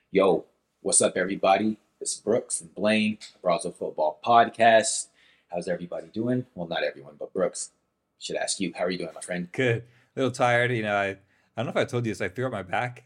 Yo, what's up, everybody? It's Brooks and Blaine, Brazil Football Podcast. How's everybody doing? Well, not everyone, but Brooks. Should ask you, how are you doing, my friend? Good. A little tired. I don't know if I told you this. I threw up my back.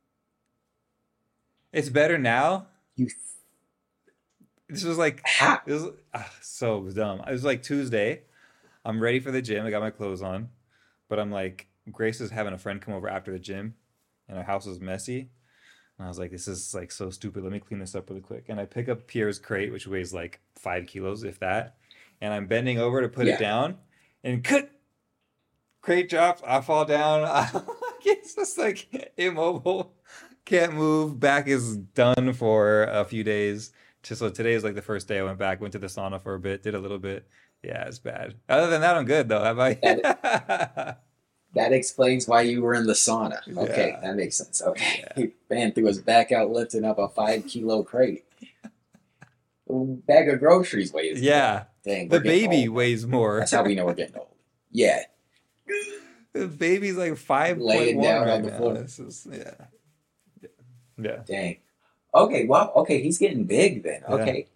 It's better now. You This was like, ha it was so dumb. It was like Tuesday. I'm ready for the gym. I got my clothes on, but I'm like, Grace is having a friend come over after the gym, and our house is messy. And I was like, this is like so stupid. Let me clean this up really quick. And I pick up Pierre's crate, which weighs like 5 kilos, if that. And I'm bending over to put it Yeah. down, and crate drops. I fall down. It's just like immobile. Can't move. Back is done for a few days. So today is like the first day I went back. Went to the sauna for a bit. Did a little bit. Yeah, it's bad. Other than that, I'm good though. How about That you? that explains why you were in the sauna. Okay, Yeah. that makes sense. Okay. Yeah. Man threw his back out lifting up a 5 kilo crate. A bag of groceries weighs more. Yeah. Dang, The we're getting baby old, man. weighs more. That's how we know we're getting old. Yeah. The baby's like 5.1 Laying down on right the now. floor. This is yeah. Yeah. Dang. Okay, well, okay, he's getting big then. Yeah. Okay.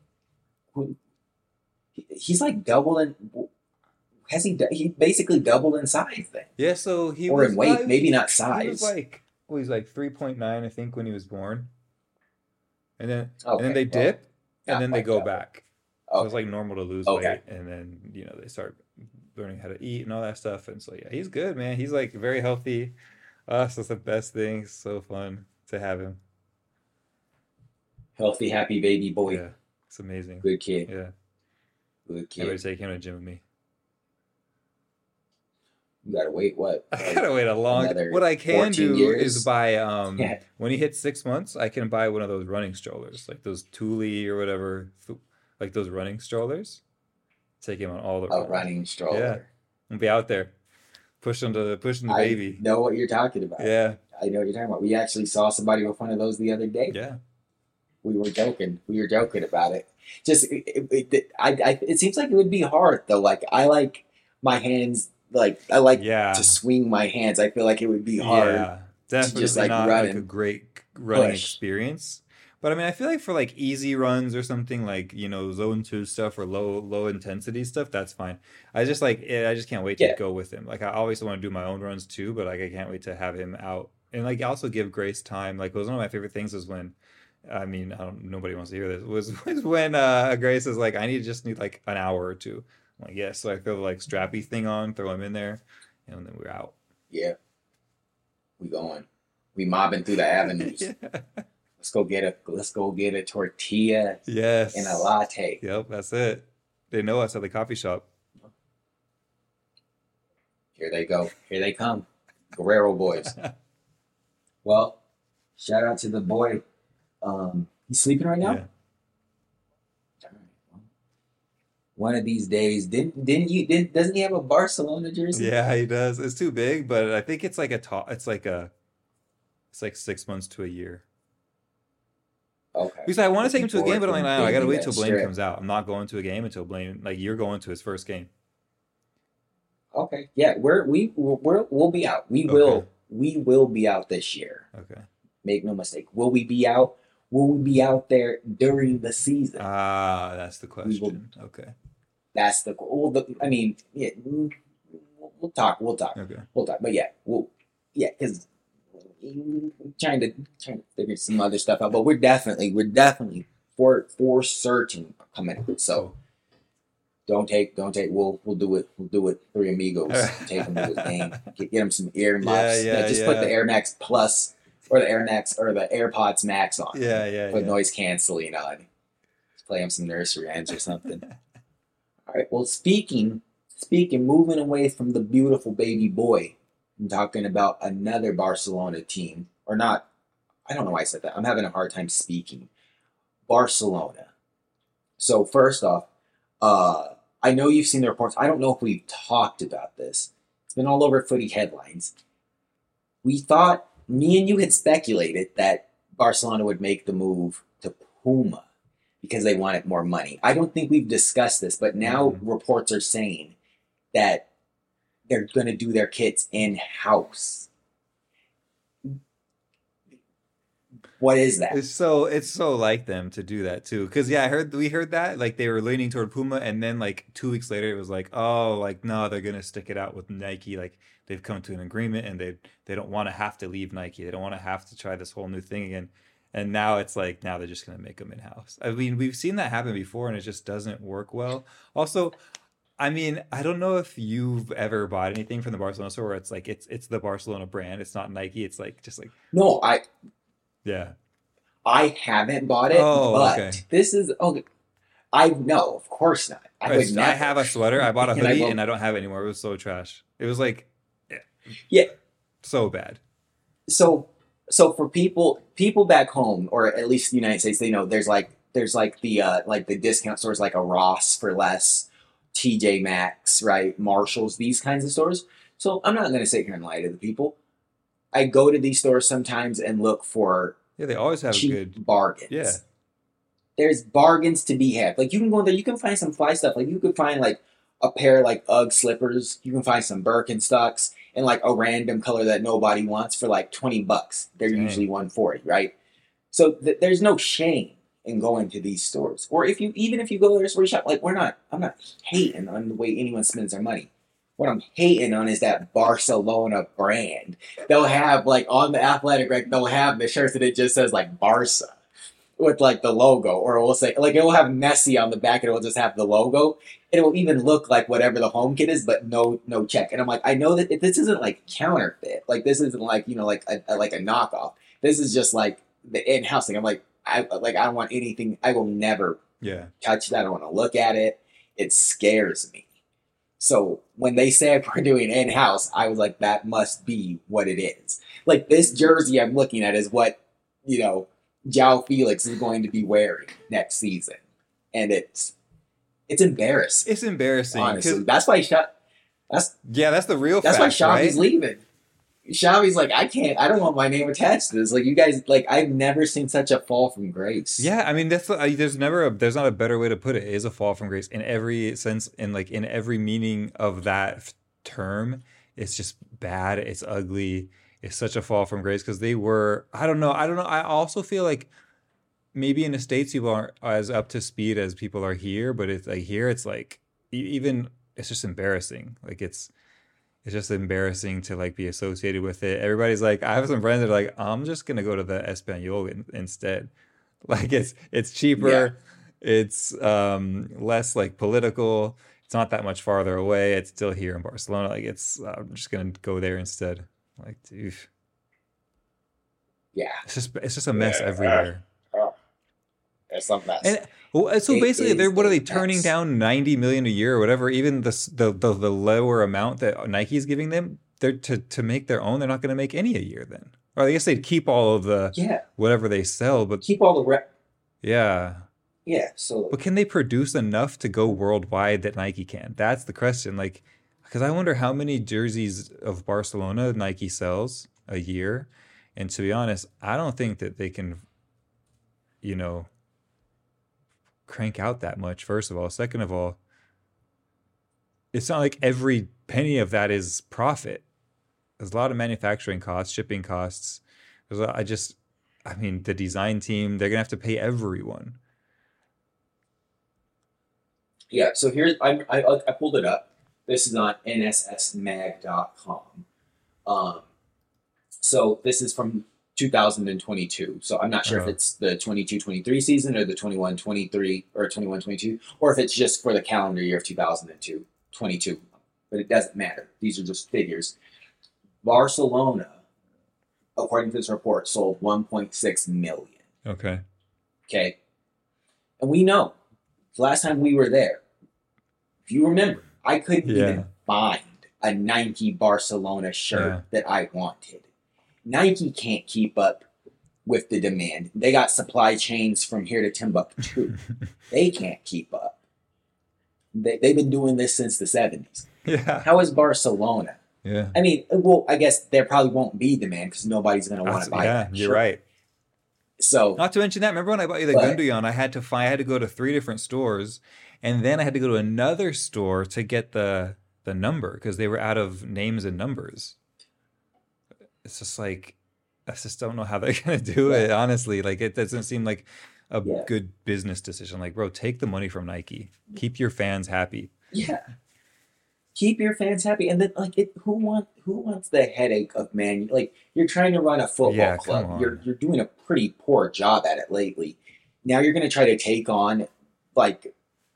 He's like doubling. He basically doubled in size then, Yeah, so he or was in weight? Maybe not he was size. like well, he's like 3.9 I think when he was born. And then Okay, they well, dip and not then they quite go double. back. So it's Okay, like normal to lose okay. weight and then they start learning how to eat and all that stuff. And so yeah, he's good, man. He's like very healthy. Us, that's the best thing. So fun to have him. Healthy, happy baby boy. Yeah. It's amazing. Good kid. Yeah. Good I better kid. take him to the gym with me. You gotta wait. What? I Like gotta wait a long. another What I can 14 do is years? buy Yeah. when he hits 6 months, I can buy one of those running strollers, like those Thule or whatever, like those running strollers. Take him on all the A runs. running Yeah, stroller. and be out there pushing the I baby. know what you're talking about. Yeah, I know what you're talking about. We actually saw somebody with one of those the other day. yeah, We were joking. We were joking about it. Just it seems like it would be hard though. Like I like my hands. Like I like to yeah, swing my hands. I feel like it would be hard yeah. to just Definitely like not run like a and great running push. experience. But I mean, I feel like for like easy runs or something like zone two stuff or low intensity stuff, that's fine. I just can't wait to Yeah, go with him. Like I always want to do my own runs too, but like I can't wait to have him out and like also give Grace time. Like it was one of my favorite things is when, I mean, I don't nobody wants to hear this was when Grace is like, I just need like an hour or two. I'm like yes, so I throw the like strappy thing on, throw him in there, and then we're out. yeah. We going. We mobbing through the avenues. Yeah. Let's go get a tortilla and a Yes. latte. Yep, that's it. They know us at the coffee shop. Here they go. Here they come. Guerrero boys. Well, shout out to the boy. He's sleeping right now. Yeah. One of these days, didn't you? Didn't doesn't he have a Barcelona jersey? Yeah, he does. It's too big, but I think it's like it's like 6 months to a year. Okay, Because I want to take looking him to a game, forward but to I'm like, him no, I gotta banging wait that till Blaine strip. comes out. I'm not going to a game until Blaine, like you're going to his first game. Okay, yeah, we'll be out. Okay. We will be out this year. Okay. Make no mistake. Will we be out? Will we be out there during the season? Ah, that's the We will. question. Okay. That's the goal. I mean, yeah, we'll talk. We'll talk. Okay. We'll talk. But yeah, yeah, because trying to figure some other stuff out. But we're definitely for certain coming out. So Cool. don't take. We'll do it. We'll do it. Three amigos. Take him to his game. Get him some ear Yeah, muffs. Yeah, yeah, just put the yeah. Air Max Plus or the Air Max or the AirPods Max on. Yeah, yeah, Put yeah. noise canceling on. Play him some nursery rhymes or something. All right. Well, speaking, moving away from the beautiful baby boy, I'm talking about another Barcelona team, or not. I don't know why I said that. I'm having a hard time speaking. Barcelona. So first off, I know you've seen the reports. I don't know if we've talked about this. It's been all over footy headlines. We thought me and you had speculated that Barcelona would make the move to Puma because they wanted more money. I don't think we've discussed this, but now Hmm. reports are saying that they're going to do their kits in house. What is that? It's so like them to do that too. Cause yeah, we heard that like they were leaning toward Puma, and then like 2 weeks later it was like, oh, like no, they're gonna stick it out with Nike. Like they've come to an agreement, and they don't want to have to leave Nike. They don't want to have to try this whole new thing again. And now it's like now they're just gonna make them in house. I mean, we've seen that happen before, and it just doesn't work well. Also, I mean, I don't know if you've ever bought anything from the Barcelona store where it's like it's the Barcelona brand. It's not Nike. It's like just like No, yeah. I haven't bought it, Oh, okay. but this is okay. I no, of course not. I would I never. have a sweater. I bought a And I hoodie will. and I don't have it anymore. It was so trash. It was like yeah, Yeah. so bad. So so for people back home, or at least the United States, they know there's like the discount stores like a Ross for less, TJ Maxx, right, Marshalls, these kinds of stores. So I'm not going to sit here and lie to the people. I go to these stores sometimes and look for Yeah, they always have good. cheap Yeah, bargains. There's bargains to be had. Like you can go in there, you can find some fly stuff. Like you could find like a pair of like UGG slippers. You can find some Birkenstocks in like a random color that nobody wants for like $20. They're dang. usually 140, right? So there's no shame in going to these stores. Or if you even if you go to a store shop, like I'm not hating on the way anyone spends their money. What I'm hating on is that Barcelona brand. They'll have like on the athletic rack, they'll have the shirts that it just says like Barca with like the logo, or it will say like it will have Messi on the back, and it will just have the logo. And it will even look like whatever the home kit is, but no check. And I'm like, I know that this isn't like counterfeit. Like this isn't like like like a knockoff. This is just like the in house thing. I'm like, I don't want anything. I will never Yeah, touch that. I don't want to look at it. It scares me. So when they said we're doing in house, I was like, that must be what it is. Like this jersey I'm looking at is what you know Jao Felix is going to be wearing next season, and it's embarrassing. it's embarrassing Honestly, because that's why that's yeah, that's the real that's why facts, right? Xavi's leaving. Xavi's like, I can't. I don't want my name attached to this. Like you guys, like I've never seen such a fall from grace. Yeah, I mean there's not a better way to put it. It is a fall from grace in every sense, in like in every meaning of that term. It's just bad. It's ugly. It's such a fall from grace because they were. I don't know. I also feel like maybe in the states people aren't as up to speed as people are here, but it's like here it's like even it's just embarrassing. Like it's just embarrassing to like be associated with it. Everybody's like, I have some friends that are like, I'm just gonna go to the Espanol instead. Like it's Yeah, cheaper, it's less like political. It's not that much farther away. It's still here in Barcelona. Like I'm just gonna go there instead. Like, dude, yeah, it's just a mess yeah. everywhere. Oh, it's a And mess. well, so It basically, they're is what are a they turning mess. down 90 million a year or whatever? Even the lower amount that Nike's giving them, they're to make their own. They're not going to make any a year then. Or I guess they'd keep all of the Yeah, whatever they sell, but keep all the rep. yeah. Yeah, so But can they produce enough to go worldwide that Nike can? That's the question. Like, because I wonder how many jerseys of Barcelona Nike sells a year. And to be honest, I don't think that they can, you know, crank out that much. First of all, second of all, it's not like every penny of that is profit. There's a lot of manufacturing costs, shipping costs. I mean, the design team, they're gonna have to pay everyone. yeah, so here's I pulled it up. This is on nssmag.com. Um, so this is from 2022. So I'm not sure if Oh, it's the 22-23 season or the 21-23 or 21-22, or if it's just for the calendar year of 2002, 22. But it doesn't matter. These are just figures. Barcelona, according to this report, sold 1.6 million. okay. Okay, and we know the last time we were there, if you remember, I couldn't Yeah, even find a Nike Barcelona shirt yeah. that I wanted. Nike can't keep up with the demand. They got supply chains from here to Timbuktu. They can't keep up. They've been doing this since the 70s. Yeah, How is Barcelona? yeah. I mean, well, I guess there probably won't be demand because nobody's going to want to buy Yeah, that you're shirt. right. So, Not to mention that, remember when I bought you the but Gundogan, I had to go to three different stores, and then I had to go to another store to get the number because they were out of names and numbers. It's just like I just don't know how they're gonna do Yeah, it. Honestly, like it doesn't seem like a yeah, good business decision. Like, bro, take the money from Nike. Keep your fans happy. yeah. Keep your fans happy, and then like who wants the headache of man? Like you're trying to run a football Yeah, come club. on. You're doing a pretty poor job at it lately. Now you're going to try to take on like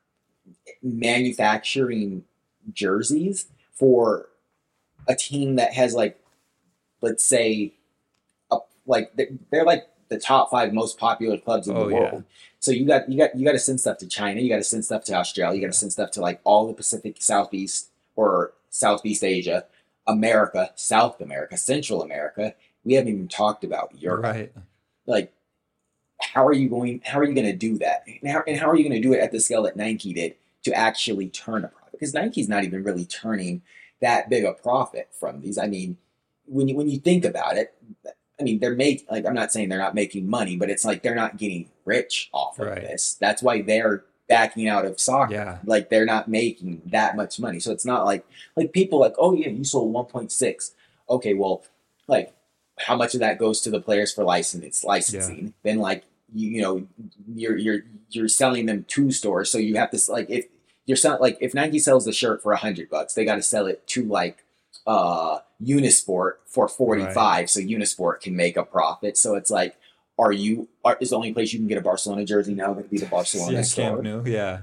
manufacturing jerseys for a team that has like, let's say, like they're like the top five most popular clubs in the Oh yeah, world. So you got to send stuff to China. You got to send stuff to Australia. You got to yeah, send stuff to like all the Pacific, Southeast or Southeast Asia, America, South America, Central America. We haven't even talked about Europe. right. Like, how are you going? How are you going to do that? And how are you going to do it at the scale that Nike did to actually turn a profit? Because Nike's not even really turning that big a profit from these. I mean, when you think about it, I mean, they're make like I'm not saying they're not making money, but it's like they're not getting rich off of Right. this. That's why they're backing out of soccer. Yeah. Like they're not making that much money. So it's not like people like, oh yeah, you sold 1.6. Okay, well, like how much of that goes to the players for Yeah. licensing? Then like you know you're selling them to stores, so you have to like if you're selling like if Nike sells the shirt for $100, they got to sell it to like Unisport for Right. 45 so Unisport can make a profit. So it's like, is the only place you can get a Barcelona jersey now going to be the Barcelona Yeah, Camp store? Nou. Yeah.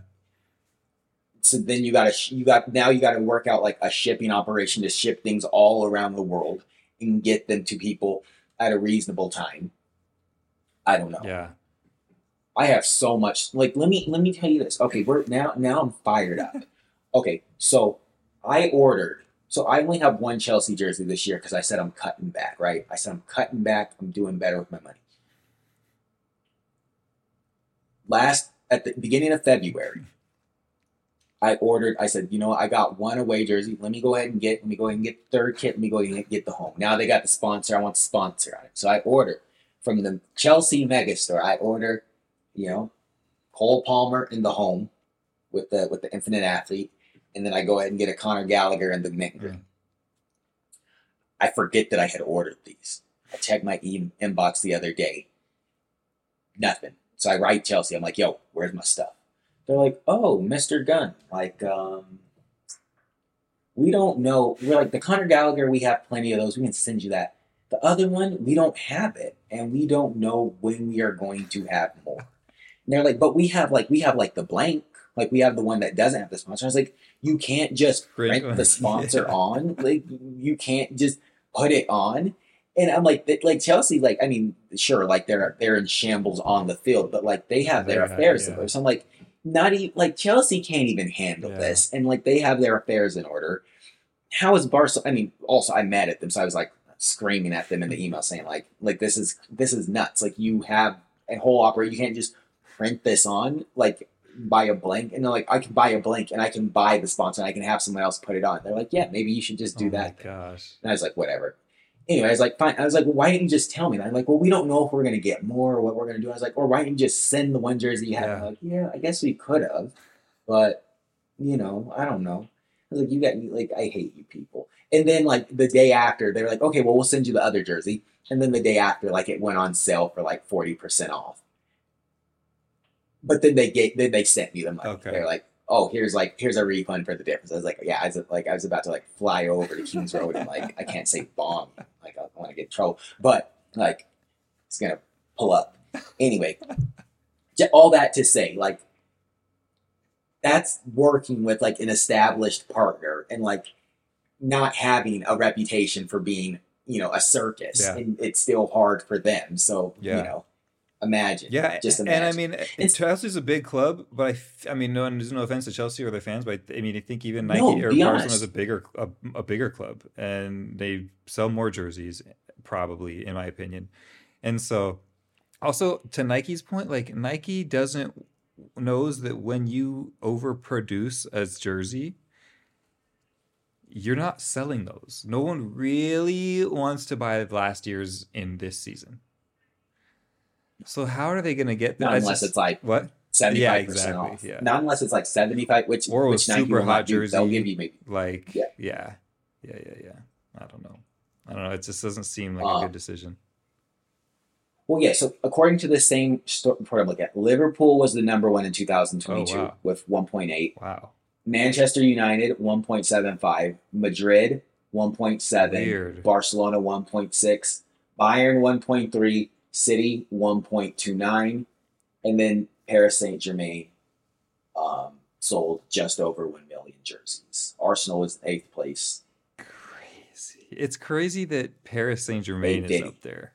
So then you got to work out like a shipping operation to ship things all around the world and get them to people at a reasonable time. I don't know. Yeah. I have so much. Like, let me tell you this. Okay, we're now I'm fired up. Okay, so I ordered. So I only have one Chelsea jersey this year because I said I'm cutting back. Right? I said I'm cutting back. I'm doing better with my money. Last at the beginning of February, I ordered. I said, I got one away jersey. Let me go ahead and get the third kit. Let me go ahead and get the home. Now they got the sponsor. I want the sponsor on it. So I ordered from the Chelsea Mega Store. I order, you know, Cole Palmer in the home with the Infinite Athlete, and then I go ahead and get a Connor Gallagher in the mint Mm. green. I forget that I had ordered these. I checked my inbox the other day. Nothing. So I write Chelsea. I'm like, yo, where's my stuff? They're like, oh, Mr. Gunn. Like, we don't know. We're like, the Connor Gallagher, we have plenty of those. We can send you that. The other one, we don't have it. And we don't know when we are going to have more. And they're like, but we have like the blank. Like we have the one that doesn't have the sponsor. I was like, you can't just Print print the one. sponsor Yeah. on. Like you can't just put it on. And I'm like Chelsea, like I mean, sure, like they're in shambles on the field, but like they have their affairs in Yeah. order. So I'm like, not even like Chelsea can't even handle Yeah. this, and like they have their affairs in order. How is Barca? I mean, also I'm mad at them, so I was like screaming at them in the email saying like this is nuts. Like you have a whole opera, you can't just print this on like buy a blank, and they're like I can buy a blank and I can buy the sponsor and I can have someone else put it on. They're like, yeah, maybe you should just do Oh my that then. gosh. And I was like, whatever. Anyway, I was like, fine. I was like, well, why didn't you just tell me that? I'm like, well, we don't know if we're gonna get more or what we're gonna do. I was like, or why didn't you just send the one jersey you have? And Yeah. they're like, yeah, I guess we could have, but I don't know. I was like, you got like, I hate you people. And then like the day after, they were like, okay, well, we'll send you the other jersey. And then the day after, like it went on sale for like 40% off. But then they sent me the money. Okay. They're like, oh, here's a refund for the difference. I was like, yeah, I was about to like fly over to Kings Road and like I can't say bomb, like I want to get in trouble, but like it's gonna pull up anyway. All that to say, like that's working with like an established partner and like not having a reputation for being a circus, Yeah. and it's still hard for them. So Yeah. imagine, Yeah, just and I imagine. mean, It's Chelsea's a big club, but I mean, there's no offense to Chelsea or their fans, but I mean, I think even no, Nike or be Barcelona is honest. a bigger club, and they sell more jerseys, probably, in my opinion. And so, also to Nike's point, like Nike doesn't knows that when you overproduce a jersey, you're not selling those. No one really wants to buy last year's in this season. So how are they going to get that? Not It's unless it's just like what? Yeah, 75% exactly. off. Yeah. Not unless it's like 75, Or a which Nike super will hot not do. They'll give jersey, you maybe, like yeah. yeah, yeah. I don't know. I don't know. It just doesn't seem like a good Um, decision. Well, yeah. So according to the same report I'm looking at, Liverpool was the number one in Oh 2022 wow, with 1.8. wow, Manchester United 1.75, Madrid 1.7, weird. Barcelona 1.6, Bayern 1.3, City 1.29, and then Paris Saint Germain sold just over 1 million jerseys. Arsenal was eighth place. Crazy. It's crazy that Paris Saint They Germain is did. up there.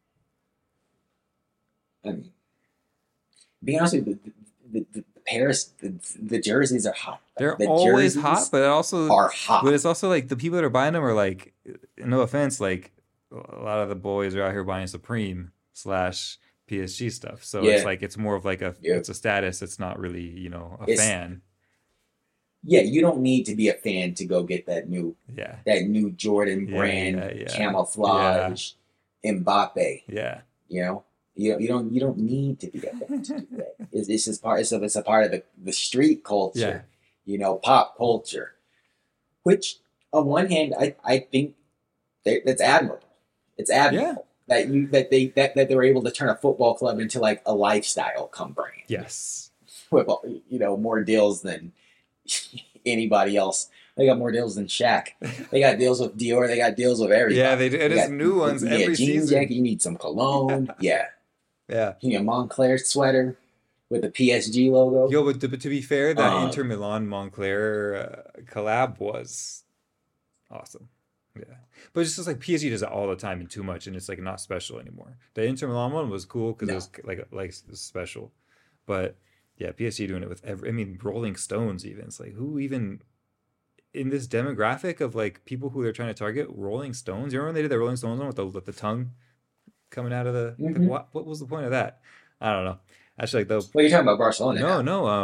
I mean, being honest with you, the Paris, the jerseys are hot. They're The always hot, jerseys but also, are but hot. it's also like the people that are buying them are like, no offense, like a lot of the boys are out here buying Supreme slash PSG stuff. So it's Yeah, like it's more of like yeah. it's a status. It's not really, a It's fan. yeah. You don't need to be a fan to go get Yeah, that new Jordan yeah, brand yeah, yeah, yeah, camouflage Mbappe. yeah, You know, you don't need to be a fan to do that. It's just part. It's a part of the street yeah, culture. Pop culture. Which, on one hand, I think that's admirable. It's yeah. admirable that they were able to turn a football club into like a lifestyle come brand Yes. with more deals than anybody else. They got more deals than Shaq. They got deals with Dior. They got deals with Yeah, everybody. they do. It They is got new ones yeah every jean season. jacket. You need some cologne. Yeah, Yeah. you need a Montclair sweater with the PSG logo. Yo, but to be fair, that Um, Inter Milan Montclair collab was awesome. Yeah, but it's just like PSG does it all the time and too much, and it's like not special anymore. The Inter Milan one was cool because it no, was like it was special, but yeah, PSG doing it with every. I mean, Rolling Stones even. It's like who even in this demographic of like people who they're trying to target? Rolling Stones. You remember when they did the Rolling Stones one with the tongue coming out of the like hmm what was the point of that? I don't know. Actually, like the what are you talking about? Barcelona no now. no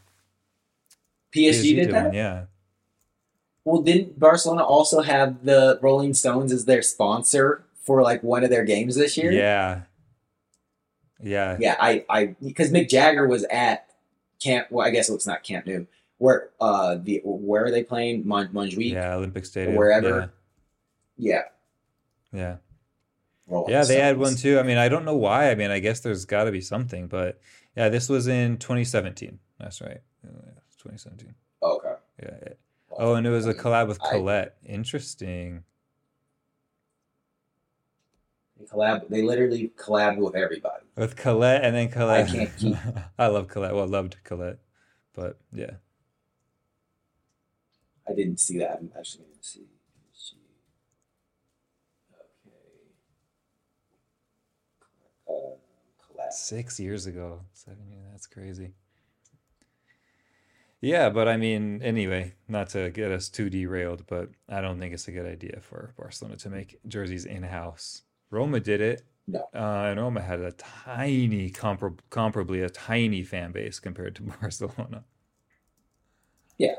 PSG PSG did did one, that. yeah. Well, didn't Barcelona also have the Rolling Stones as their sponsor for like one of their games this year? Yeah, yeah, Yeah, because Mick Jagger was at Camp. Well, I guess it's not Camp Nou. Where are they playing? Montjuic yeah. Olympic or Stadium. Yeah, wherever. Yeah, yeah, Rolling yeah. They had one Stones. too. I mean, I don't know why. I mean, I guess there's got to be something, but yeah, this was in 2017. That's right. 2017. Okay. Yeah, yeah. Oh, Well, and it was I a mean, collab with I Colette. Interesting. they collab. They literally collabed with everybody. With Colette and then I Colette. can't keep. I love Colette. Well, loved Colette, but yeah. I didn't see that. I'm actually going to see. Okay. Collab. 6 years ago, 7 years. That's crazy. Yeah, but I mean, anyway, not to get us too derailed, but I don't think it's a good idea for Barcelona to make jerseys in-house. Roma did it, No. and Roma had a tiny, comparably a tiny fan base compared to Barcelona. Yeah.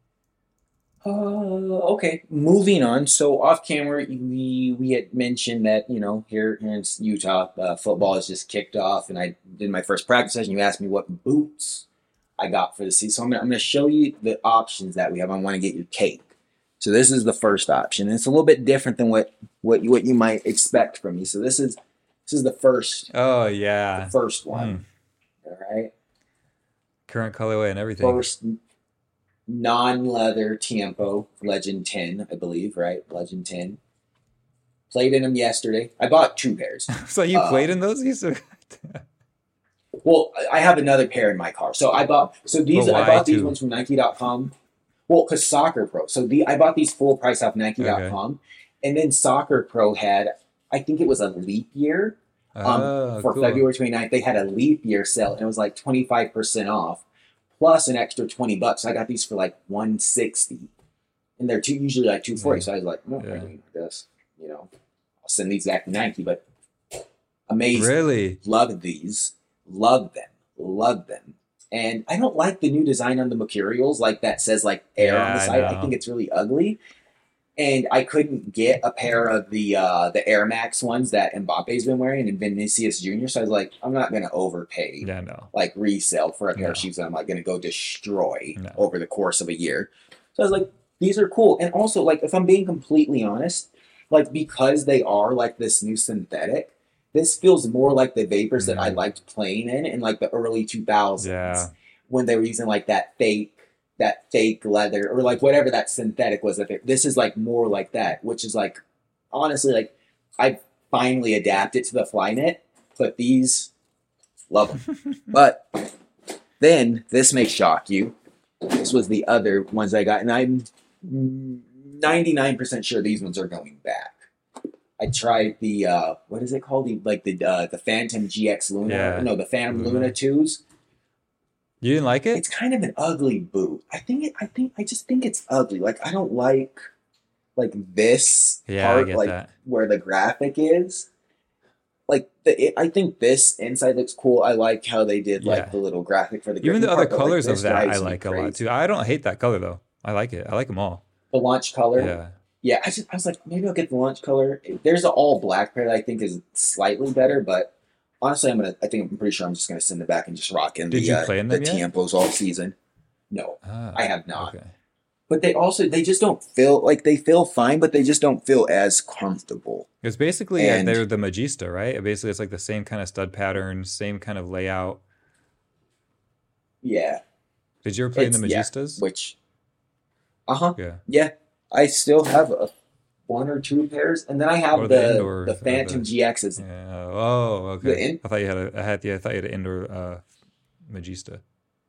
Okay. Moving on. So off camera, we had mentioned that here in Utah, football has just kicked off, and I did my first practice session. You asked me what boots I got for the season, so I'm gonna show you the options that we have. I want to get your take. So this is the first option. And it's a little bit different than what you might expect from me. So this is Oh the yeah. first Hmm. one. All right. Current colorway and everything. First non-leather Tiempo Legend 10, I believe, right? Legend 10. Played in them yesterday. I bought two pairs. So you played in Um, those? well, I have another pair in my car. So But I why bought these two? ones from Nike.com. Well, because Soccer Pro. I bought these full price off Okay. Nike.com. And then Soccer Pro had, I think it was a leap year. Oh, For cool. February 29th, they had a leap year sale and it was like 25% off plus an extra $20. I got these for like 160, and they're usually like 240. Yeah, So I was like, no, I yeah. mean, I guess I'll send these back to Nike. But amazing, Really? love these, love them, love them. And I don't like the new design on the materials, like that says like air on Yeah, the I side. I think know. it's really ugly. And I couldn't get a pair of the Air Max ones that Mbappe's been wearing and Vinicius Jr. So I was like, I'm not gonna overpay Yeah, no, like resale for a pair of no, shoes that I'm like gonna go destroy no. over the course of a year. So I was like, these are cool. And also, like, if I'm being completely honest, like because they are like this new synthetic, this feels more like the Vapors that I Mm, liked playing in like the early 2000s yeah. when they were using like that fake leather or like whatever that synthetic was. This is like more like that, which is like honestly like I finally adapted to the Flynet, but these love them. But then this may shock you. This was the other ones I got, and I'm 99% sure these ones are going back. I tried the what is it called? The Phantom GX Luna. Yeah. No, the Phantom Luna Luna. 2s. You didn't like it? It's kind of an ugly boot. I just think it's ugly. Like I don't like this Yeah, I part, get like that. where the graphic is. I think this inside looks cool. I like how they did like Yeah. the little graphic for the Even gripping the other part, but like colors of this that I drives me like a lot too. crazy. I don't hate that color though. I like it. I like them all. The launch color, Yeah. yeah. I was like, maybe I'll get the launch color. There's an all black pair that I think is slightly better, but honestly, I'm pretty sure I'm just gonna send it back and just rock in Did you play in the them yet? Tiempos all season. No, I Ah, have not. okay. But they just don't feel like they feel fine, but they just don't feel as comfortable. It's basically And they're the Magista, right? Basically, it's like the same kind of stud pattern, same kind of layout. yeah, Did you ever play in the it's yeah, Magistas? which uh-huh. Yeah. Yeah. I still have one or two pairs, and then I Or have the the indoor or Phantom the GXs. yeah. Oh, The okay. in I thought you had a I had yeah, I thought you had an indoor Magista.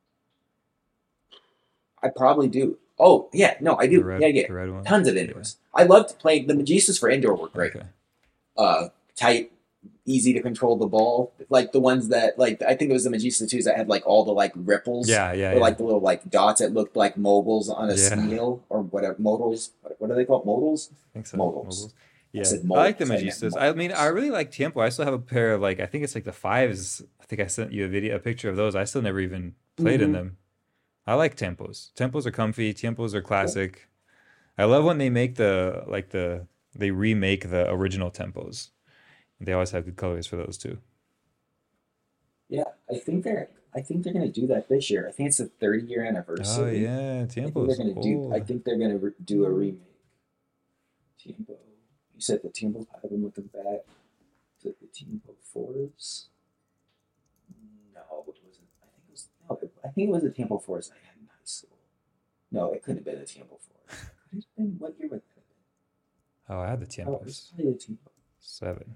I probably do. Oh yeah, no, I do. Yeah, yeah. The red one. Tons of Yeah. indoors. I loved playing the Magistas for indoor were great. Okay. Tight, easy to control the ball. Like the ones that like I think it was the Magista twos that had like all the like ripples Yeah, yeah, or yeah. like the little like dots that looked like moguls on a Yeah. snail or whatever modals. What are they called? Modals? I think so. Modals. Mobiles. I Yeah. said I like the modals. I meant Magistas. I mean, I modals. really like Tiempo. I still have a pair of like I think it's like the fives. I think I sent you a picture of those. I still never even played in Mm-hmm. them. I like Tempos. Tempos are comfy. Tempos are Cool. classic. I love when they make they remake the original Tempos. They always have good colors for those too. Yeah, I think they're gonna do that this year. I think it's the 30-year Oh anniversary. yeah, I think they're Tempos. gonna do. I Cool. think they're gonna do a remake. Timbo. You said the Timbo. I've been looking back. Is it the Timbo fours? No, it wasn't. I think it was. No, I think it was the Timbo fours I had in high school. No, it couldn't have been the Timbo fours. Could it have been? What year would that Oh, I had the have been? Oh, it was Tempos. probably the Timbo. 7.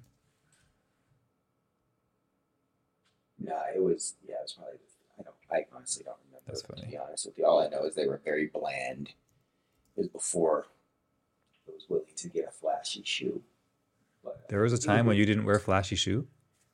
No, it was. Yeah, it was probably. I don't. I honestly don't That's remember. To funny. be honest with you, all I know is they were very bland. It was before I was willing to get a flashy shoe. But There was a time when anyway, you didn't wear flashy shoe.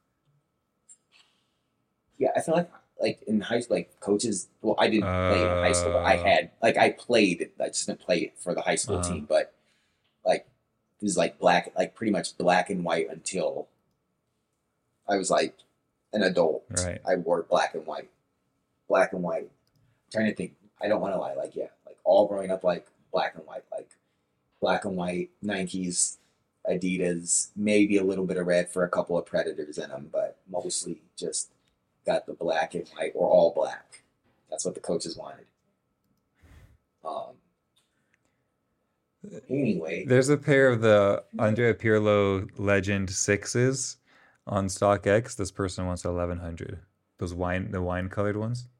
yeah, I feel like in high school, like coaches. Well, I didn't play in high school, but I Uh, had like I played. I just didn't play for the high school uh, team, but like it was like black, like pretty much black and white until I was like an adult. right. I wore black and white, black and white. I'm trying to think. I don't want to lie. Like yeah, like all growing up, like black and white Nikes, Adidas, maybe a little bit of red for a couple of Predators in them, but mostly just got the black and white or all black. That's what the coaches wanted. Um, anyway, There's a pair of the Andrea Pirlo Legend sixes on StockX. This person wants 1100. The wine colored ones.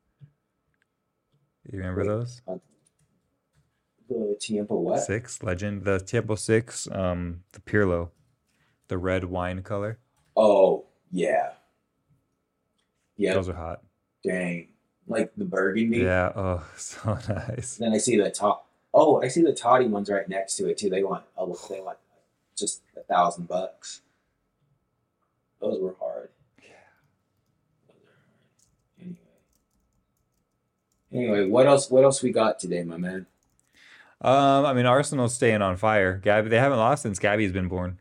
You remember wait, those? the Tiempo what? Six Legend, the Tiempo six, the Pirlo, the red wine color. Oh yeah, yep. Those are hot. Dang, like the burgundy. Yeah. Oh, so nice. Then I see the top. Oh, I see the toddy ones right next to it too. They want just $1,000. Those were hard. Those are hard. Anyway, what else? What else we got today, my man? I mean, Arsenal's staying on fire. Gabby, they haven't lost since Gabby's been born.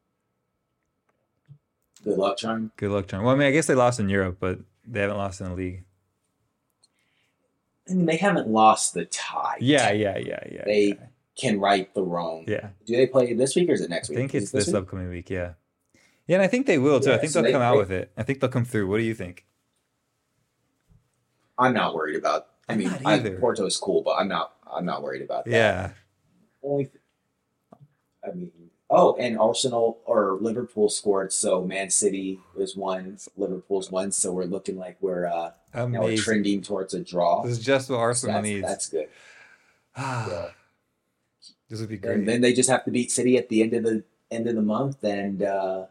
Good luck, charm. Good luck, John. Well, I mean, I guess they lost in Europe, but they haven't lost in the league. I mean, they haven't lost the tie. Yeah, yeah, yeah, yeah, yeah. They can right the wrong. Yeah. Do they play this week or is it I next week? think Is it's it this this week? upcoming week. Yeah. Yeah, and I think they will too. I Yeah. think So they'll come out they with it. I think they'll come through. What do you think? I'm not worried about. I I'm mean, not either. Porto is cool, but I'm not. I'm not worried about that. Yeah. Only. I mean, Oh, and Arsenal or Liverpool scored, so Man City was one, Liverpool's one, so we're looking like we're Amazing. trending towards a draw. This is just what So Arsenal that's needs. that's good. Yeah. Ah, this would be And great. then they just have to beat City at the end of the month, and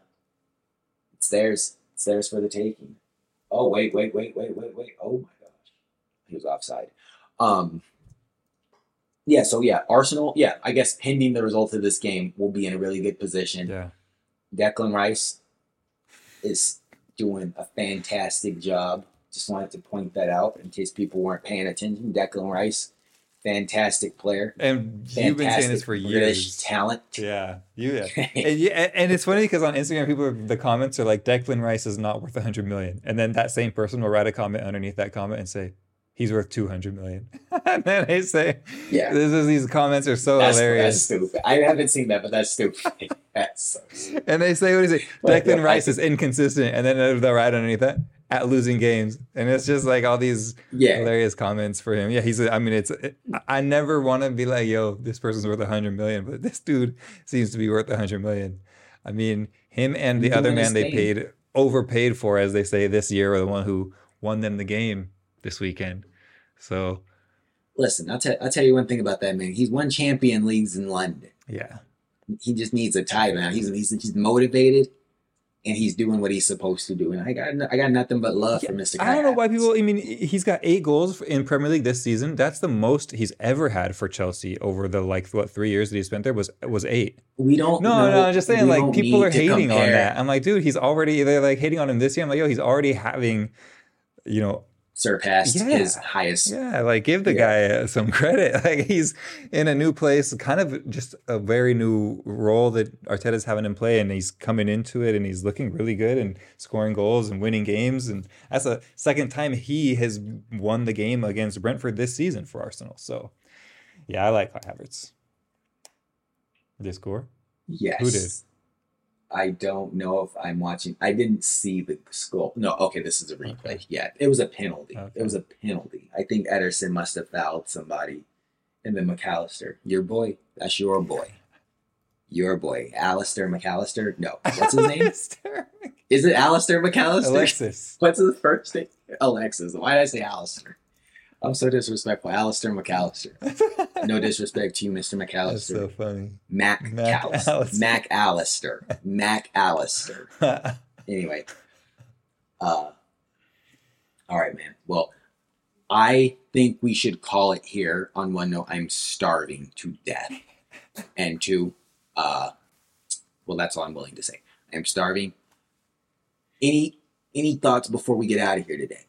it's theirs. It's theirs for the taking. Oh wait! Oh my gosh, he was offside. Um, yeah. So yeah, Arsenal. Yeah, I guess pending the result of this game, will be in a really good position. Yeah. Declan Rice is doing a fantastic job. Just wanted to point that out in case people weren't paying attention. Declan Rice, fantastic player, And you've been saying this fantastic for British years. talent. Yeah, and it's funny because on Instagram, the comments are like, "Declan Rice is not worth 100 million," and then that same person will write a comment underneath that comment and say, "He's worth 200 million," and then they say, Yeah, these comments are so that's hilarious." stupid. I haven't seen that, but that's stupid. That's so stupid. And they say, "What do you say? But Declan yeah, I Rice is inconsistent," and then they'll write underneath that at losing games, and it's just like all these yeah, hilarious comments for him. Yeah, I mean, I never want to be like, "Yo, this person's worth 100 million," but this dude seems to be worth 100 million. I mean, him and he's the other doing his man they thing. paid overpaid for, as they say this year, were the one who won them the game this weekend. So Listen, I'll tell you one thing about that man. He's won champion leagues in London. yeah, He just needs a title now. He's motivated and he's doing what he's supposed to do. And I got nothing but love yeah. for Mister I Kai don't know why people. Havertz. I mean, he's got 8 goals in Premier League this season. That's the most he's ever had for Chelsea over the like what 3 years that he spent there was 8. We don't No, know. I'm just saying, We like, don't people are need to hating on compare that. I'm like, dude, he's already, they're like hating on him this year. I'm like, yo, he's already having, you know, surpassed his yeah, highest. yeah, like, give the Yeah, guy some credit. Like, he's in a new place, kind of just a very new role that Arteta's having him play, and he's coming into it, and he's looking really good and scoring goals and winning games. And that's the second time he has won the game against Brentford this season for Arsenal. So, yeah, I like Havertz. Did they score? Who did? yes. I don't know if I'm watching. I didn't see the score. No, okay, this is a Okay. replay. Yeah, it was a penalty. It Okay. was a penalty. I think Ederson must have fouled somebody. And then McAllister, your boy, that's your boy. Your boy, Alistair McAllister. No, what's his name? Alistair. Is it Alistair McAllister? Alexis. What's his first name? Alexis. Why did I say Alistair? I'm so disrespectful. Alistair McAllister. No disrespect to you, Mr. That's so McAllister. funny. Mac Mac McAllister. Alistair. Mac Allister. Mac Allister. Anyway, uh, all right, man. Well, I think we should call it here on one note. I'm starving to death. And two, uh, well, that's all I'm willing to say. I'm starving. Any thoughts before we get out of here today?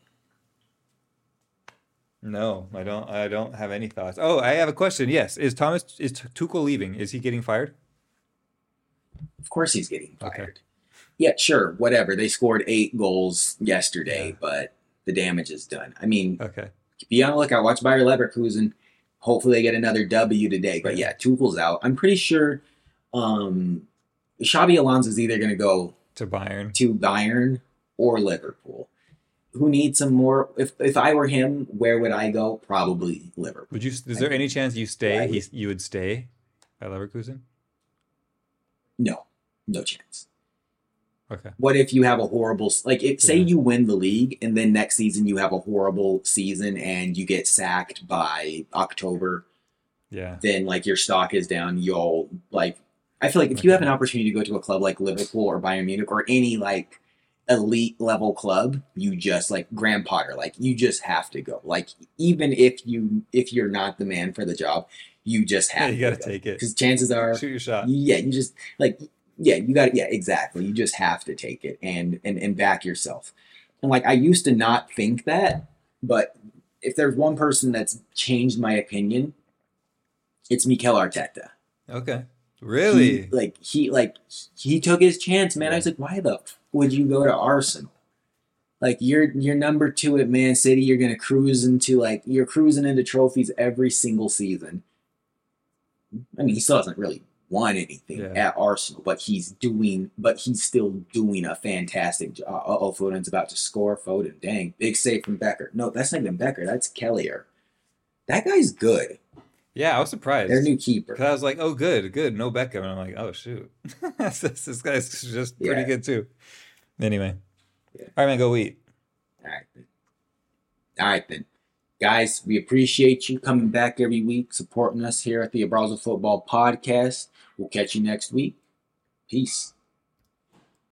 No, I don't have any thoughts. Oh, I have a question. Yes, is Tuchel leaving? Is he getting fired? Of course he's getting Okay. fired. Yeah, sure, whatever. They scored 8 goals yesterday, Yeah. but the damage is done. I mean, Okay. be on the lookout. Watch Bayer Leverkusen. Hopefully they get another W today. But Yeah. yeah, Tuchel's out. I'm pretty sure Xabi Alonso's either going to go To Bayern. to Bayern or Liverpool. Who needs some more? If I were him, where would I go? Probably Liverpool. Would you? Is there any chance you Yeah, I stay? would. You would stay at Leverkusen? No, no chance. Okay. What if you have a horrible like? If say Yeah. you win the league and then next season you have a horrible season and you get sacked by October, Yeah. then like your stock is down. You'll like. I feel like if you have an opportunity to go to a club like Liverpool or Bayern Munich or any like elite level club, you just like Graham Potter, like you just have to go. Like even if you're not the man for the job, you just Yeah, have you got to to take it. because chances are, Shoot your shot. yeah, you just like yeah, you got yeah, exactly. You just have to take it and back yourself. And like I used to not think that, but if there's one person that's changed my opinion, it's Mikel Arteta. Okay. Really? He took his chance, man. I Yeah. was like, why the f- would you go to Arsenal? Like you're number 2 at Man City. You're cruising into trophies every single season. I mean, he still hasn't really won anything Yeah. at Arsenal, but he's still doing a fantastic job. Oh, Foden's about to score. Foden, dang, big save from Becker. No, that's not even Becker. That's Kellier. That guy's good. Yeah, I was surprised. Their new keeper. Because I was like, oh, good, good. No Beckham. And I'm like, oh, shoot. This guy's just pretty Yeah. good, too. Anyway. Yeah. All right, man, go eat. All right, then. All right, then. Guys, we appreciate you coming back every week, supporting us here at the Abrazo Football Podcast. We'll catch you next week. Peace.